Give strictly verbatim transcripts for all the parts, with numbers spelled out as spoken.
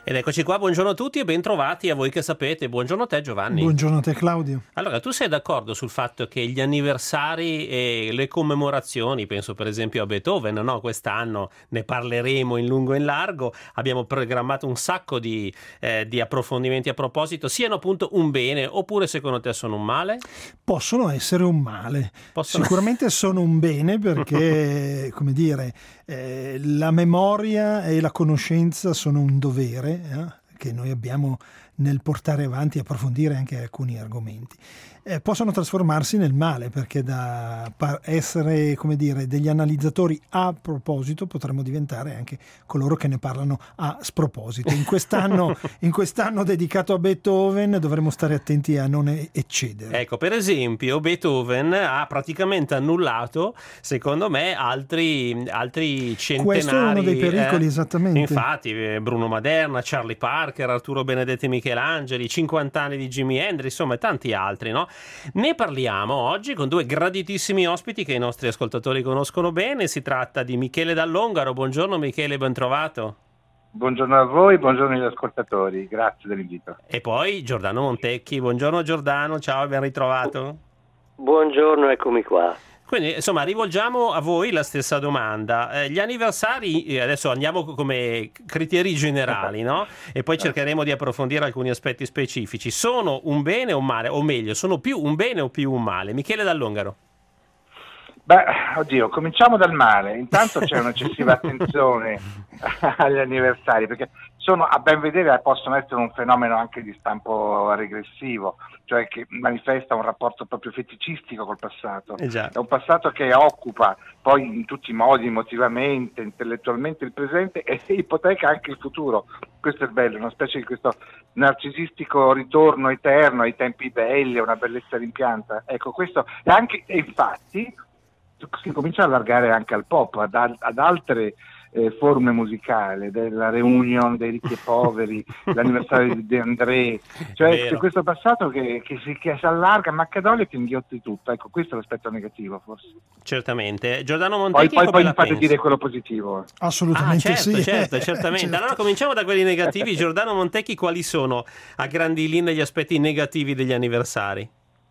Ed eccoci qua, buongiorno a tutti e bentrovati a voi che sapete. Buongiorno a te Giovanni. Buongiorno a te Claudio. Allora, tu sei d'accordo sul fatto che gli anniversari e le commemorazioni, penso per esempio a Beethoven, no? Quest'anno ne parleremo in lungo e in largo, abbiamo programmato un sacco di, eh, di approfondimenti a proposito, siano appunto un bene oppure secondo te sono un male? Possono essere un male, Possono... sicuramente sono un bene perché, come dire, eh, la memoria e la conoscenza sono un dovere eh, che noi abbiamo nel portare avanti e approfondire anche alcuni argomenti. Eh, possono trasformarsi nel male perché da essere, come dire, degli analizzatori a proposito potremmo diventare anche coloro che ne parlano a sproposito. In quest'anno, in quest'anno dedicato a Beethoven dovremmo stare attenti a non eccedere. Ecco, per esempio Beethoven ha praticamente annullato, secondo me, altri, altri centenari. Questo è uno dei pericoli, eh? esattamente. Infatti Bruno Maderna, Charlie Parker, Arturo Benedetti Michelangeli, cinquanta anni di Jimi Hendrix, insomma tanti altri, no? Ne parliamo oggi con due graditissimi ospiti che i nostri ascoltatori conoscono bene. Si tratta di Michele Dall'Ongaro. Buongiorno Michele, ben trovato. Buongiorno a voi, buongiorno agli ascoltatori, grazie dell'invito. E poi Giordano Montecchi. Buongiorno Giordano, ciao e ben ritrovato. Buongiorno, eccomi qua. Quindi insomma rivolgiamo a voi la stessa domanda. Eh, gli anniversari, adesso andiamo come criteri generali, no? E poi cercheremo di approfondire alcuni aspetti specifici. Sono un bene o un male? O meglio, sono più un bene o più un male? Michele Dall'Ongaro. Beh, oddio, cominciamo dal male. Intanto c'è un'eccessiva attenzione agli anniversari, perché sono, a ben vedere, possono essere un fenomeno anche di stampo regressivo, cioè che manifesta un rapporto proprio feticistico col passato. Eh già. È un passato che occupa poi in tutti i modi, emotivamente, intellettualmente, il presente e ipoteca anche il futuro. Questo è bello, una specie di questo narcisistico ritorno eterno ai tempi belli, a una bellezza rimpianta. Ecco, questo è anche, e infatti si comincia a allargare anche al pop, ad, al- ad altre eh, forme musicali, della reunion dei ricchi e poveri, l'anniversario di De André, cioè Vero. c'è questo passato che, che, si, che si allarga a macchedoli e che inghiotti tutto. Ecco, questo è l'aspetto negativo forse. Certamente. Giordano Poi, Montecchi poi, come poi la mi fate pensi? dire quello positivo. Assolutamente Ah, certo, sì. certo, certamente. Certo. Allora cominciamo da quelli negativi. Giordano Montecchi, quali sono a grandi linee gli aspetti negativi degli anniversari?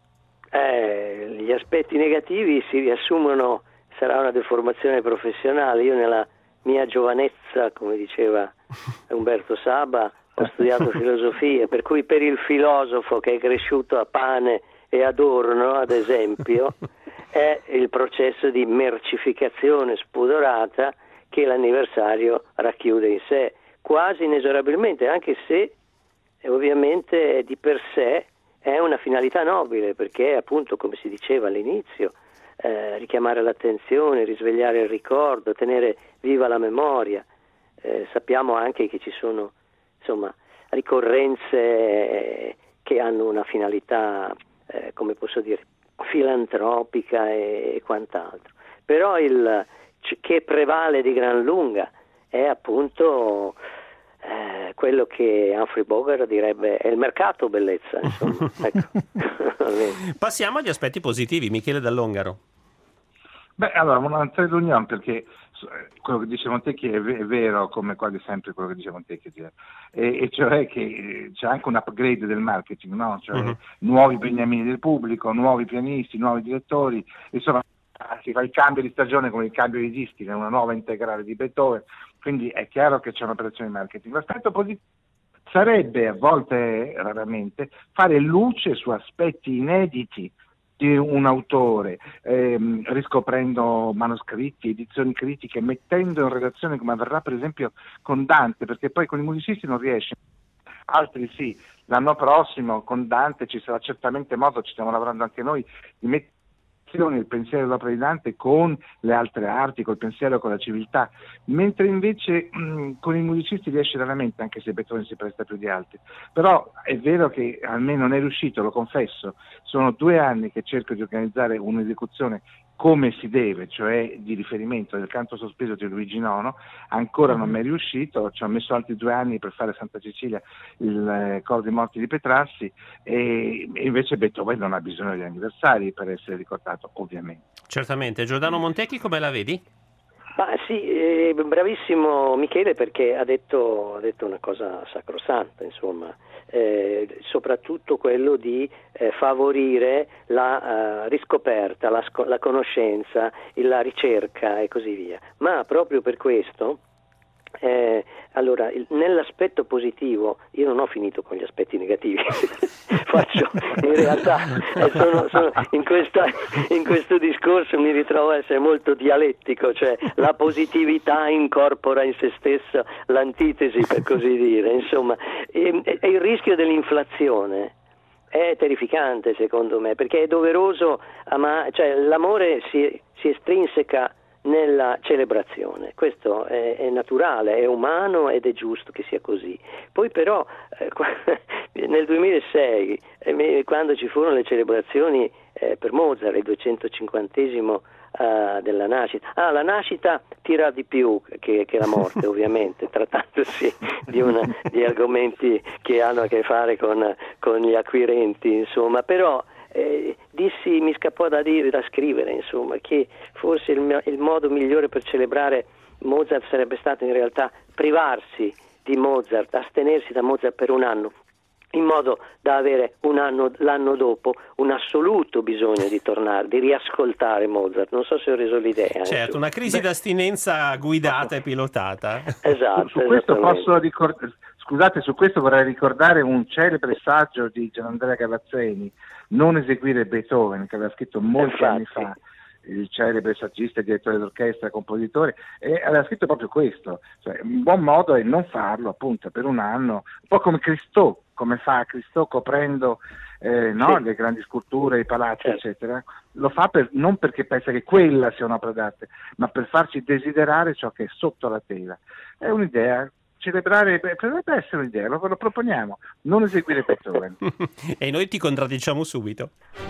Eh, gli aspetti negativi si riassumono, sarà una deformazione professionale. Io nella mia giovanezza, come diceva Umberto Saba, ho studiato filosofia, per cui per il filosofo che è cresciuto a pane e adorno, ad esempio, è il processo di mercificazione spudorata che l'anniversario racchiude in sé, quasi inesorabilmente, anche se ovviamente di per sé è una finalità nobile, perché appunto, come si diceva all'inizio, eh, richiamare l'attenzione, risvegliare il ricordo, tenere viva la memoria. Eh, sappiamo anche che ci sono, insomma, ricorrenze che hanno una finalità, eh, come posso dire, filantropica e, e quant'altro. Però il che prevale di gran lunga è appunto Eh, quello che Humphrey Bogart direbbe è il mercato bellezza, insomma. Ecco. Passiamo agli aspetti positivi. Michele Dall'Ongaro. Beh, allora, una trade union, perché quello che dice Montecchi è, v- è vero, come quasi sempre quello che dice Montecchi, cioè, e, e cioè che c'è anche un upgrade del marketing, no? Cioè, Uh-huh. nuovi beniamini del pubblico, nuovi pianisti, nuovi direttori, insomma si fa il cambio di stagione come il cambio di dischi, è una nuova integrale di Beethoven, quindi è chiaro che c'è un'operazione di marketing. L'aspetto positivo sarebbe, a volte, raramente, fare luce su aspetti inediti di un autore, ehm, riscoprendo manoscritti, edizioni critiche, mettendo in relazione, come avverrà per esempio con Dante, perché poi con i musicisti non riesce, altri sì. L'anno prossimo con Dante ci sarà certamente modo, ci stiamo lavorando anche noi, di mettere il pensiero dell'opera di Dante con le altre arti, col pensiero, con la civiltà, mentre invece mh, con i musicisti riesce raramente, anche se Beethoven si presta più di altri. Però è vero che a me non è riuscito, lo confesso, sono due anni che cerco di organizzare un'esecuzione come si deve, cioè di riferimento del canto sospeso di Luigi nono, ancora non mi è riuscito, ci ho messo altri due anni per fare Santa Cecilia, il eh, Coro dei Morti di Petrassi, e, e invece Beethoven non ha bisogno di anniversari per essere ricordato, ovviamente. Certamente. Giordano Montecchi, come la vedi? Ma sì, eh, bravissimo Michele, perché ha detto, ha detto una cosa sacrosanta, insomma, eh, soprattutto quello di eh, favorire la uh, riscoperta, la, sco- la conoscenza, la ricerca e così via. Ma proprio per questo, eh, allora, il, nell'aspetto positivo, io non ho finito con gli aspetti negativi, faccio in realtà eh, sono, sono in, questa, in questo discorso mi ritrovo a essere molto dialettico, cioè la positività incorpora in se stessa l'antitesi, per così dire, insomma, e, e il rischio dell'inflazione è terrificante secondo me, perché è doveroso, ama- cioè l'amore si, si estrinseca nella celebrazione, questo è, è naturale, è umano ed è giusto che sia così. Poi però eh, nel duemilasei, eh, quando ci furono le celebrazioni eh, per Mozart, il duecentocinquantesimo uh, della nascita, ah, la nascita tira di più che, che la morte ovviamente, trattandosi di, una, di argomenti che hanno a che fare con, con gli acquirenti, insomma, però Eh, dissi, mi scappò da dire, da scrivere, insomma, che forse il, il modo migliore per celebrare Mozart sarebbe stato in realtà privarsi di Mozart, astenersi da Mozart per un anno, in modo da avere un anno, l'anno dopo, un assoluto bisogno di tornare, di riascoltare Mozart. Non so se ho reso l'idea. Certo, insomma. Una crisi Beh. d'astinenza guidata e pilotata. Esatto. Su, su questo posso ricordare, scusate, su questo vorrei ricordare un celebre saggio di Gianandrea Cavazzeni, Non eseguire Beethoven, che aveva scritto molti Infatti. anni fa, il celebre saggista, direttore d'orchestra, compositore, e aveva scritto proprio questo, cioè un buon modo è non farlo appunto per un anno, un po' come Christophe, come fa Christophe coprendo eh, no, sì. le grandi sculture, i palazzi, certo. eccetera, lo fa per, non perché pensa che quella sia un'opera d'arte, ma per farci desiderare ciò che è sotto la tela. È un'idea. Celebrare potrebbe essere un'idea, lo, lo proponiamo, non eseguire Beethoven. E noi ti contraddiciamo subito.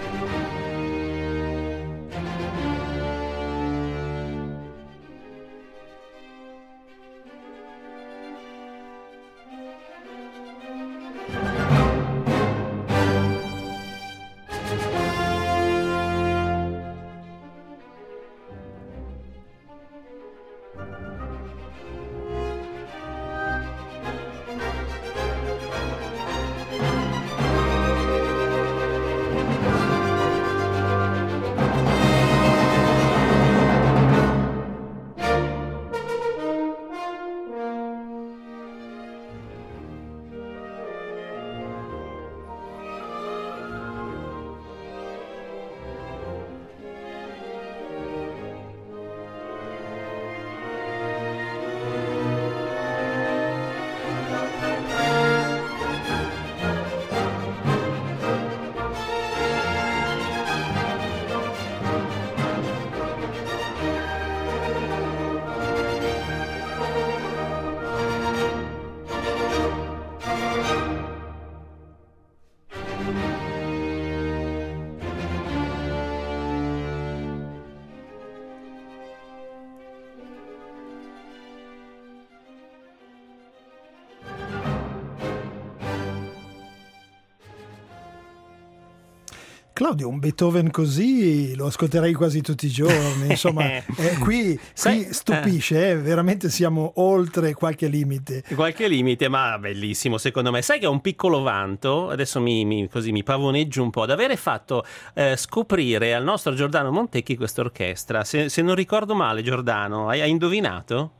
Claudio, un Beethoven così lo ascolterei quasi tutti i giorni, insomma, eh, qui, qui stupisce, eh, veramente siamo oltre qualche limite. Qualche limite, ma bellissimo secondo me. Sai che ho un piccolo vanto, adesso mi, mi, così mi pavoneggio un po', di avere fatto eh, scoprire al nostro Giordano Montecchi questa orchestra. Se, se non ricordo male, Giordano, hai, hai indovinato?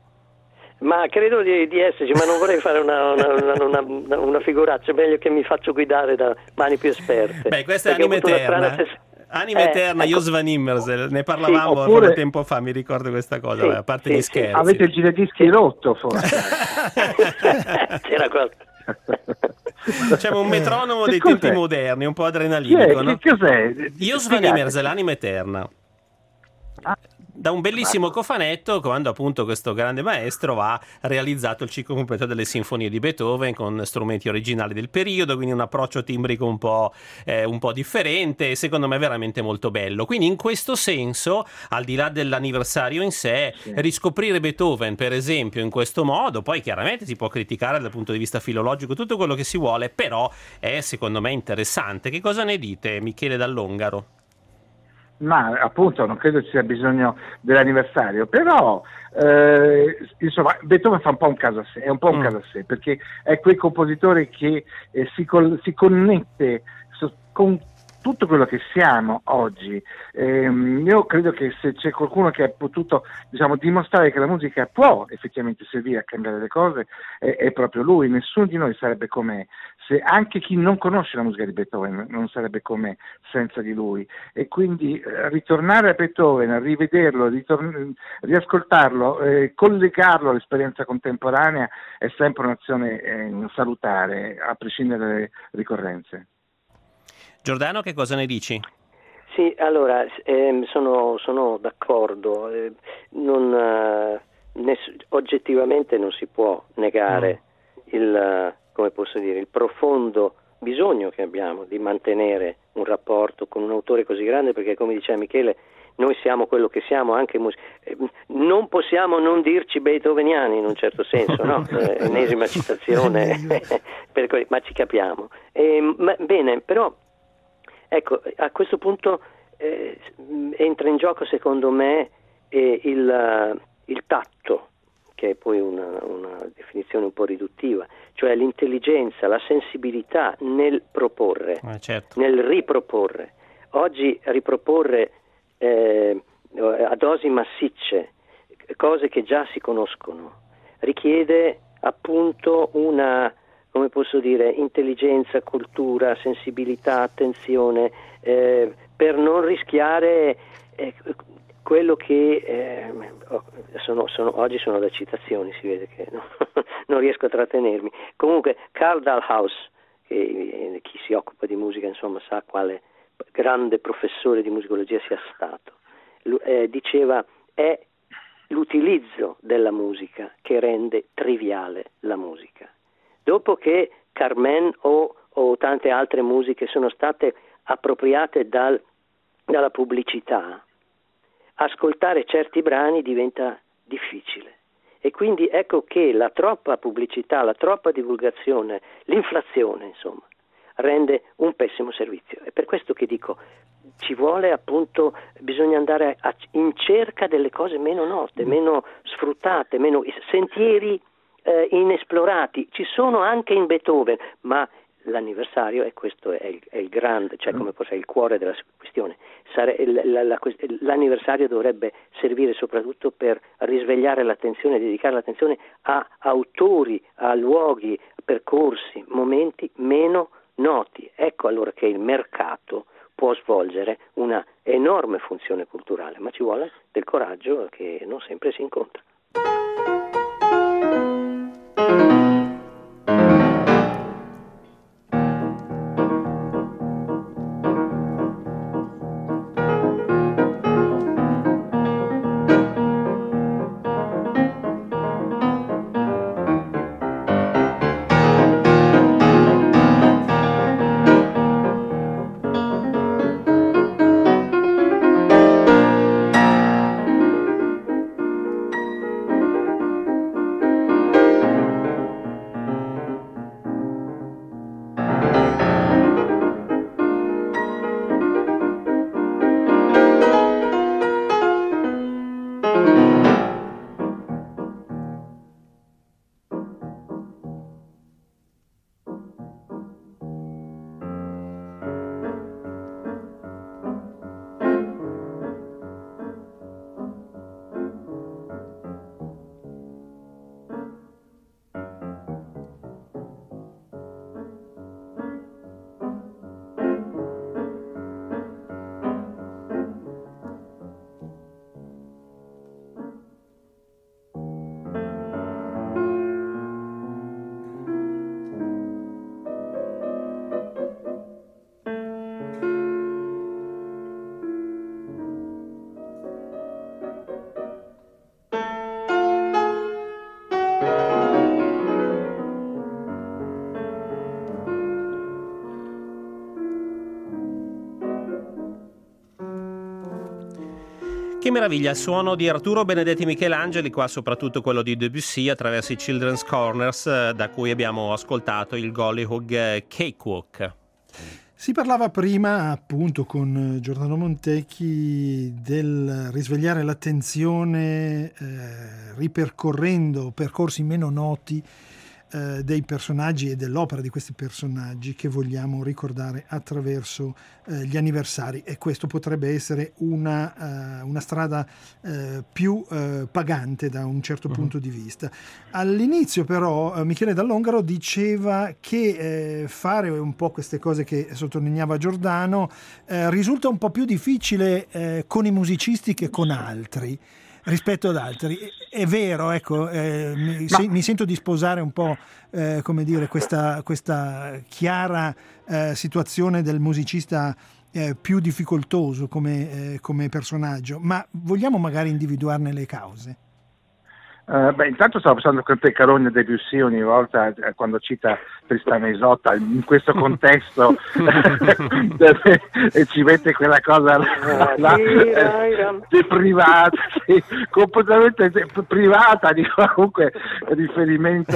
Ma credo di, di esserci, ma non vorrei fare una, una, una, una, una figuraccia, è meglio che mi faccio guidare da mani più esperte. Beh, questa è Anima Eterna. Ses- Anima eh, Eterna, ecco. Jos van Immersel, ne parlavamo sì, oppure... tempo fa, mi ricordo questa cosa, sì, a parte sì, gli scherzi. Sì. Avete il giradischi rotto forse? C'era qualcosa. Facciamo un metronomo dei tempi moderni, un po' adrenalinico, che, no? Che cos'è? Jos van Immersel, Anima Eterna. Ah. Da un bellissimo cofanetto, quando appunto questo grande maestro ha realizzato il ciclo completo delle sinfonie di Beethoven con strumenti originali del periodo, quindi un approccio timbrico un po', eh, un po' differente e secondo me veramente molto bello. Quindi in questo senso, al di là dell'anniversario in sé, sì. riscoprire Beethoven per esempio in questo modo, poi chiaramente si può criticare dal punto di vista filologico tutto quello che si vuole, però è secondo me interessante. Che cosa ne dite, Michele Dall'Ongaro? Ma appunto non credo ci sia bisogno dell'anniversario, però eh, insomma Beethoven fa un po' un caso a sé, è un po' un mm. caso a sé, perché è quel compositore che eh, si, col- si connette so- con tutto quello che siamo oggi. Eh, io credo che se c'è qualcuno che ha potuto, diciamo, dimostrare che la musica può effettivamente servire a cambiare le cose, è, è proprio lui. Nessuno di noi sarebbe come se anche chi non conosce la musica di Beethoven non sarebbe come senza di lui. E quindi eh, ritornare a Beethoven, rivederlo, ritorn- riascoltarlo, eh, collegarlo all'esperienza contemporanea è sempre un'azione eh, salutare, a prescindere dalle ricorrenze. Giordano, che cosa ne dici? Sì, allora ehm, sono, sono d'accordo, eh, non, eh, ness- oggettivamente non si può negare mm. il, come posso dire, il profondo bisogno che abbiamo di mantenere un rapporto con un autore così grande, perché come diceva Michele, noi siamo quello che siamo, anche mus- eh, non possiamo non dirci beethoveniani in un certo senso, no? Eh, ennesima citazione, per que- ma ci capiamo. Eh, ma, bene, però ecco, a questo punto eh, entra in gioco secondo me eh, il, il tatto, che è poi una, una definizione un po' riduttiva, cioè l'intelligenza, la sensibilità nel proporre, eh, certo. nel riproporre. Oggi riproporre eh, a dosi massicce cose che già si conoscono richiede appunto una, come posso dire, intelligenza, cultura, sensibilità, attenzione, eh, per non rischiare eh, quello che eh, sono, sono, oggi sono da citazioni, si vede che no? Non riesco a trattenermi. Comunque Karl Dalhaus, che chi si occupa di musica insomma sa quale grande professore di musicologia sia stato, eh, diceva è l'utilizzo della musica che rende triviale la musica. Dopo che Carmen o, o tante altre musiche sono state appropriate dal, dalla pubblicità, ascoltare certi brani diventa difficile. E quindi ecco che la troppa pubblicità, la troppa divulgazione, l'inflazione, insomma, rende un pessimo servizio. È per questo che dico, ci vuole appunto, bisogna andare a, in cerca delle cose meno note, meno sfruttate, meno sentieri eh, inesplorati. Ci sono anche in Beethoven, ma l'anniversario, e questo è il, è il grande, cioè come fosse il cuore della questione, Sare, la, la, la, l'anniversario dovrebbe servire soprattutto per risvegliare l'attenzione, dedicare l'attenzione a autori, a luoghi, percorsi, momenti meno noti. Ecco allora che il mercato può svolgere una enorme funzione culturale, ma ci vuole del coraggio che non sempre si incontra. Che meraviglia, il suono di Arturo Benedetti Michelangeli, qua soprattutto quello di Debussy attraverso i Children's Corners, da cui abbiamo ascoltato il Gollyhoug Cakewalk. Si parlava prima, appunto, con Giordano Montecchi del risvegliare l'attenzione eh, ripercorrendo percorsi meno noti eh, dei personaggi e dell'opera di questi personaggi che vogliamo ricordare attraverso eh, gli anniversari, e questo potrebbe essere una, uh, una strada uh, più uh, pagante da un certo uh-huh. punto di vista. All'inizio però uh, Michele Dall'Ongaro diceva che eh, fare un po' queste cose che sottolineava Giordano eh, risulta un po' più difficile eh, con i musicisti che con altri, rispetto ad altri. È vero, ecco, eh, mi, se, mi sento di sposare un po' eh, come dire questa, questa chiara eh, situazione del musicista eh, più difficoltoso come, eh, come personaggio, ma vogliamo magari individuarne le cause? Uh, beh, intanto stavo pensando con te Carogna Debussy ogni volta eh, quando cita Tristana e Isotta in questo contesto e ci mette quella cosa là, là, eh, di privata, sì, completamente privata, di comunque riferimento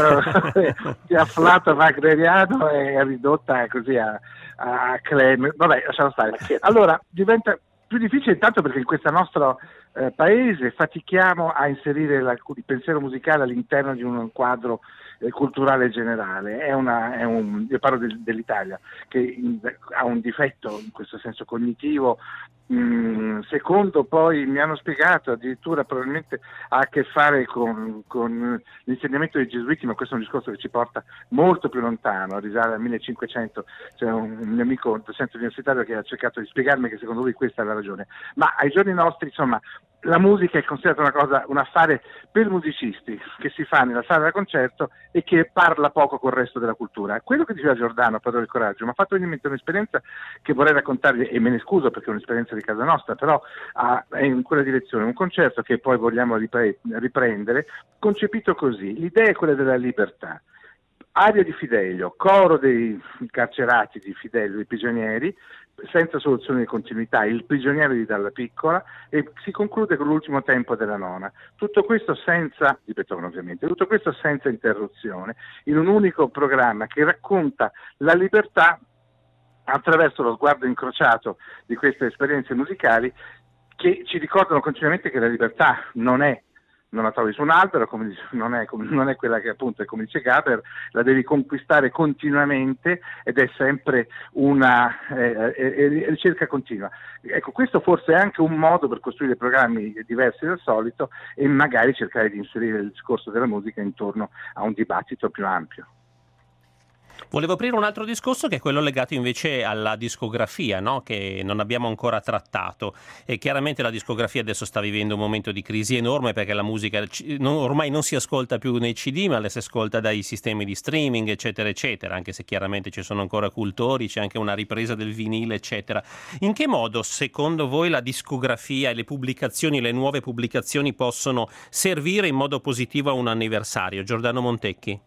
di afflato wagneriano e ridotta così a, a Clem. Vabbè, lasciamo stare. Allora diventa più difficile intanto perché in questo nostro eh, paese fatichiamo a inserire la, il pensiero musicale all'interno di un quadro eh, culturale generale. È una, è un, io parlo del, dell'Italia, che in, ha un difetto in questo senso cognitivo. Mm, secondo, poi mi hanno spiegato, addirittura probabilmente ha a che fare con, con l'insegnamento dei gesuiti, ma questo è un discorso che ci porta molto più lontano, risale al millecinquecento. C'è un, un mio amico, un docente universitario, che ha cercato di spiegarmi che secondo lui questa è la ragione, ma ai giorni nostri, insomma, la musica è considerata una cosa, un affare per musicisti che si fa nella sala da concerto e che parla poco col resto della cultura. Quello che diceva Giordano, Padrone del Coraggio, mi ha fatto venire in mente un'esperienza che vorrei raccontarvi, e me ne scuso perché è un'esperienza di casa nostra, però ah, è in quella direzione, un concerto che poi vogliamo ripre- riprendere, concepito così. L'idea è quella della libertà. Aria di Fidelio, coro dei carcerati di Fidelio, dei prigionieri, senza soluzione di continuità, il prigioniero di Dalla Piccola, e si conclude con l'ultimo tempo della nona. Tutto questo senza, di Beethoven ovviamente, tutto questo senza interruzione, in un unico programma che racconta la libertà attraverso lo sguardo incrociato di queste esperienze musicali che ci ricordano continuamente che la libertà non è non la trovi su un albero, come dice, non, è, non è quella che appunto è come dice Gaber, la devi conquistare continuamente ed è sempre una eh, eh, ricerca continua. Ecco, questo forse è anche un modo per costruire programmi diversi dal solito e magari cercare di inserire il discorso della musica intorno a un dibattito più ampio. Volevo aprire un altro discorso che è quello legato invece alla discografia, no? Che non abbiamo ancora trattato, e chiaramente la discografia adesso sta vivendo un momento di crisi enorme perché la musica ormai non si ascolta più nei C D ma la si ascolta dai sistemi di streaming eccetera eccetera, anche se chiaramente ci sono ancora cultori, c'è anche una ripresa del vinile eccetera. In che modo secondo voi la discografia e le pubblicazioni, le nuove pubblicazioni possono servire in modo positivo a un anniversario? Giordano Montecchi.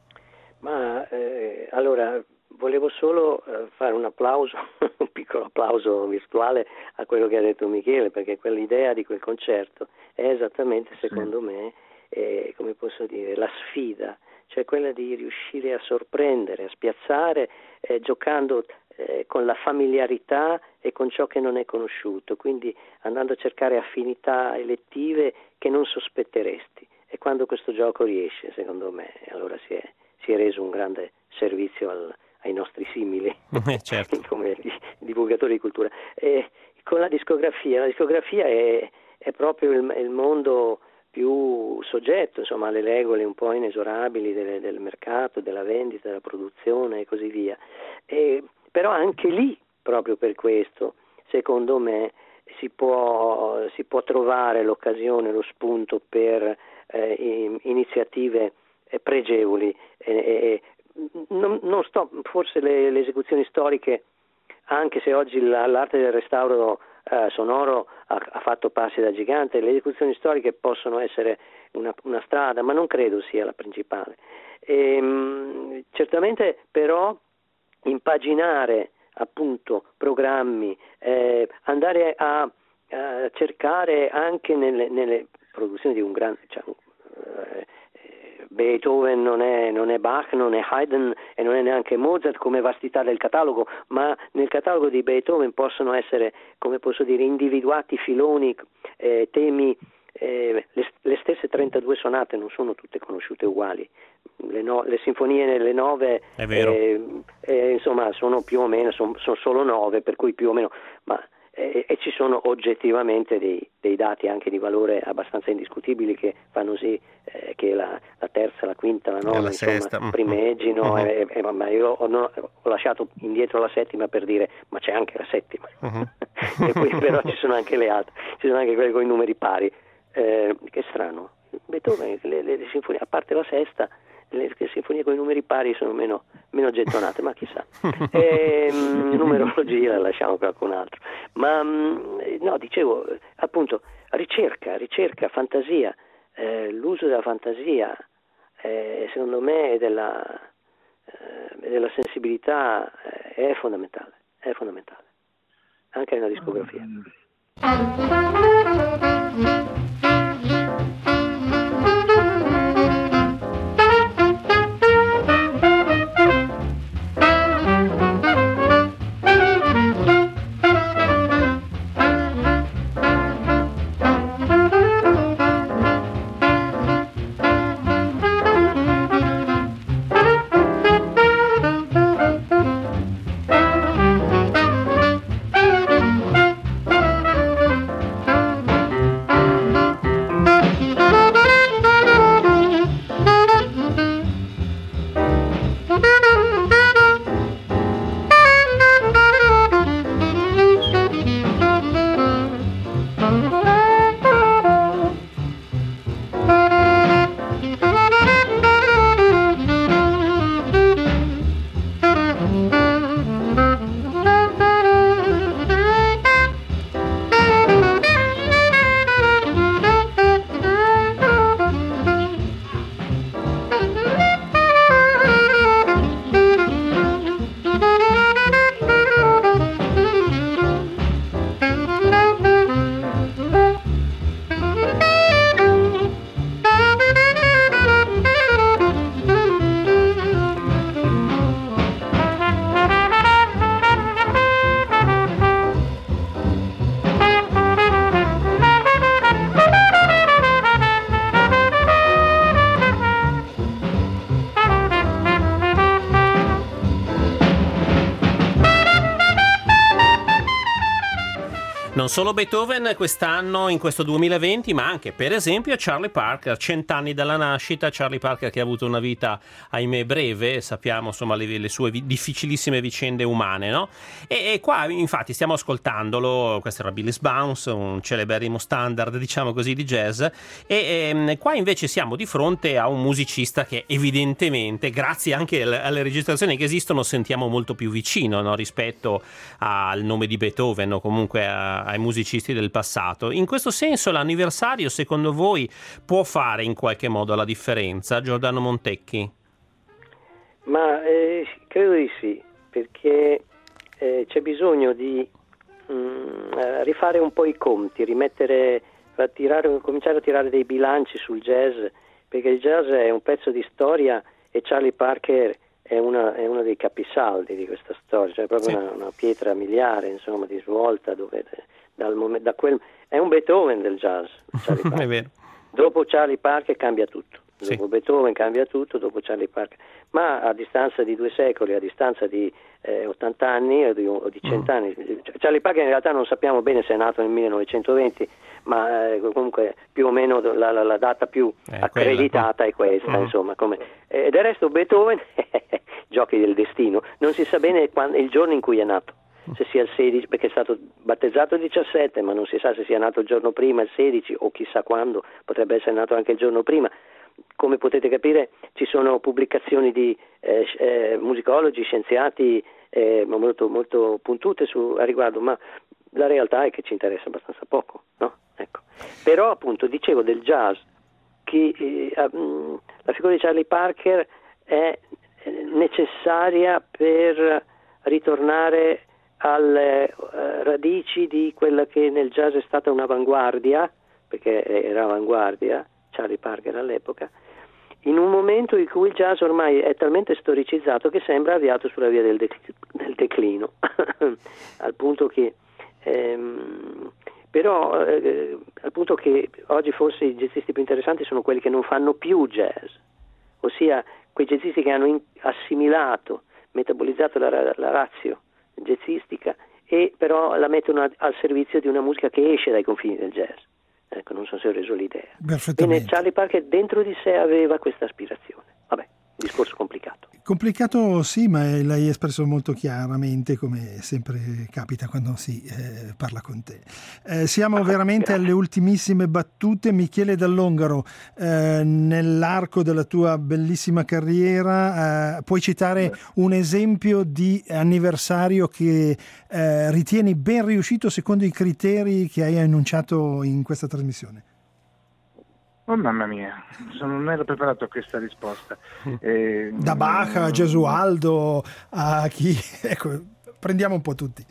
Ma eh, allora volevo solo eh, fare un applauso, un piccolo applauso virtuale a quello che ha detto Michele, perché quell'idea di quel concerto è esattamente, secondo sì. me, eh, come posso dire, la sfida, cioè quella di riuscire a sorprendere, a spiazzare, eh, giocando eh, con la familiarità e con ciò che non è conosciuto, quindi andando a cercare affinità elettive che non sospetteresti. E quando questo gioco riesce, secondo me, allora si è si è reso un grande servizio al, ai nostri simili, eh, certo. come divulgatori di cultura. E con la discografia, la discografia è, è proprio il, il mondo più soggetto, insomma, alle regole un po' inesorabili delle, del mercato, della vendita, della produzione e così via. E, però anche lì, proprio per questo, secondo me, si può, si può trovare l'occasione, lo spunto per eh, iniziative pregevoli. Eh, non, non sto, forse le, le esecuzioni storiche, anche se oggi la, l'arte del restauro eh, sonoro ha, ha fatto passi da gigante, le esecuzioni storiche possono essere una, una strada, ma non credo sia la principale. E, mh, certamente però impaginare appunto programmi, eh, andare a, a cercare anche nelle, nelle produzioni di un grande, cioè, eh, Beethoven non è, non è Bach, non è Haydn e non è neanche Mozart come vastità del catalogo, ma nel catalogo di Beethoven possono essere, come posso dire, individuati filoni, eh, temi, eh, le, le stesse trentadue sonate non sono tutte conosciute uguali. Le, no, le sinfonie nelle nove eh, eh, insomma sono più o meno, sono, sono solo nove, per cui più o meno, ma eh, e ci sono oggettivamente dei, dei dati anche di valore abbastanza indiscutibili che fanno sì eh, che la, la terza, la quinta, la nona, la insomma, sesta. primeggino. Uh-huh. e, e, ma io ho, no, ho lasciato indietro la settima per dire ma c'è anche la settima. Uh-huh. E poi però ci sono anche le altre, ci sono anche quelle con i numeri pari. Eh, che strano, Beethoven, le, le, le sinfonie, a parte la sesta, le, le sinfonie con i numeri pari sono meno, meno gettonate, ma chissà. E, mh, numerologia la lasciamo per qualcun altro. Ma mh, no, dicevo, appunto, ricerca, ricerca, fantasia, eh, l'uso della fantasia, eh, secondo me, della, eh, della sensibilità eh, è fondamentale, è fondamentale, anche nella discografia. Non solo Beethoven quest'anno, in questo duemilaventi, ma anche per esempio Charlie Parker, cent'anni dalla nascita. Charlie Parker che ha avuto una vita, ahimè, breve, sappiamo insomma le, le sue vi- difficilissime vicende umane, no? E, e qua infatti stiamo ascoltandolo, questo era Billy's Bounce, un celeberrimo standard, diciamo così, di jazz, e, e qua invece siamo di fronte a un musicista che evidentemente, grazie anche alle registrazioni che esistono, sentiamo molto più vicino, no? Rispetto al nome di Beethoven o comunque a ai musicisti del passato. In questo senso l'anniversario, secondo voi, può fare in qualche modo la differenza, Giordano Montecchi? Ma eh, credo di sì, perché eh, c'è bisogno di mh, rifare un po' i conti, rimettere, a tirare, cominciare a tirare dei bilanci sul jazz, perché il jazz è un pezzo di storia e Charlie Parker è una, è uno dei capisaldi di questa storia, cioè proprio sì. una, una pietra miliare, insomma, di svolta, dove dal momento, da quel, è un Beethoven del jazz, Charlie Parker. È vero. Dopo Charlie Parker cambia tutto, dopo sì. Beethoven cambia tutto, dopo Charlie Parker, ma a distanza di due secoli, a distanza di eh, ottanta anni o di, o di cento mm. anni, Charlie Parker in realtà non sappiamo bene se è nato nel millenovecentoventi, ma eh, comunque più o meno la, la, la data più eh, accreditata quella. È questa, mm. insomma, come, eh, del resto Beethoven, giochi del destino, non si sa bene quando, il giorno in cui è nato, se sia il sedici, perché è stato battezzato il dicissette, ma non si sa se sia nato il giorno prima, il sedici, o chissà quando, potrebbe essere nato anche il giorno prima. Come potete capire ci sono pubblicazioni di eh, eh, musicologi, scienziati eh, molto, molto puntute su, a riguardo, ma la realtà è che ci interessa abbastanza poco, no? Ecco. Però appunto dicevo del jazz che eh, um, la figura di Charlie Parker è necessaria per ritornare alle uh, radici di quella che nel jazz è stata un'avanguardia, perché era avanguardia Charlie Parker all'epoca, in un momento in cui il jazz ormai è talmente storicizzato che sembra avviato sulla via del, dec- del declino, al punto che ehm, però eh, al punto che oggi forse i jazzisti più interessanti sono quelli che non fanno più jazz, ossia quei jazzisti che hanno in- assimilato, metabolizzato la, la ratio jazzistica e però la mettono a- al servizio di una musica che esce dai confini del jazz. Ecco, non so se ho reso l'idea. Perfettamente. Bene, Charlie Parker dentro di sé aveva questa aspirazione. Vabbè, discorso complicato. Complicato sì, ma l'hai espresso molto chiaramente, come sempre capita quando si eh, parla con te. Eh, siamo veramente alle ultimissime battute. Michele Dall'Ongaro, eh, nell'arco della tua bellissima carriera, eh, puoi citare un esempio di anniversario che eh, ritieni ben riuscito secondo i criteri che hai enunciato in questa trasmissione? Oh mamma mia, sono, non ero preparato a questa risposta. Eh, Da Bach a Gesualdo a chi... Ecco, prendiamo un po' tutti.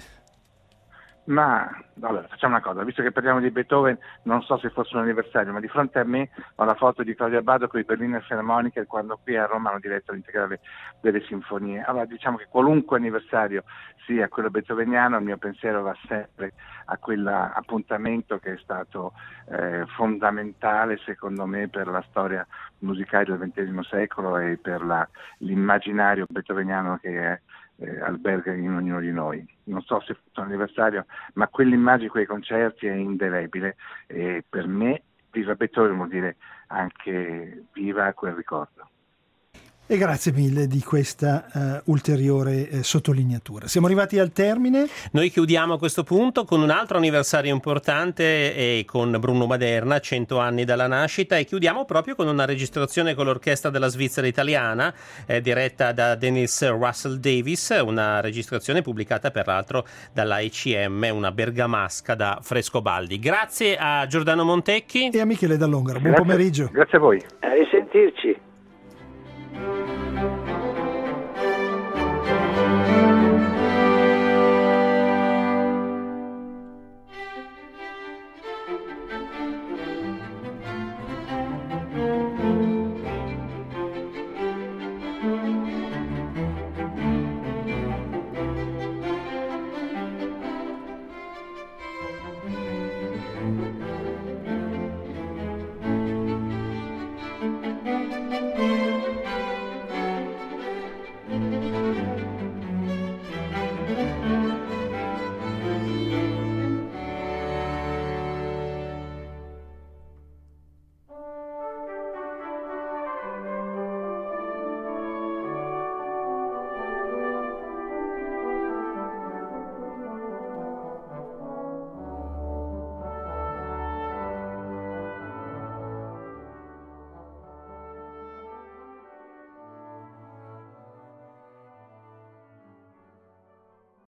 Ma allora, facciamo una cosa, visto che parliamo di Beethoven, non so se fosse un anniversario, ma di fronte a me ho la foto di Claudio Abbado con i Berliner Philharmoniker quando qui a Roma hanno diretto l'integrale delle sinfonie. Allora diciamo che qualunque anniversario sia quello beethoveniano, il mio pensiero va sempre a quell'appuntamento che è stato eh, fondamentale secondo me per la storia musicale del ventesimo secolo e per la, l'immaginario beethoveniano che è Eh, alberga in ognuno di noi. Non so se è un anniversario, ma quell'immagine, quei concerti è indelebile e per me viva Beethoven vuol dire anche viva quel ricordo. E grazie mille di questa uh, ulteriore eh, sottolineatura. Siamo arrivati al termine. Noi chiudiamo a questo punto con un altro anniversario importante e con Bruno Maderna, cento anni dalla nascita, e chiudiamo proprio con una registrazione con l'orchestra della Svizzera italiana eh, diretta da Dennis Russell Davis, una registrazione pubblicata peraltro dalla E C M, una bergamasca da Frescobaldi. Grazie a Giordano Montecchi E a Michele Dall'Ongaro. Buon Grazie, pomeriggio. Grazie a voi. A risentirci.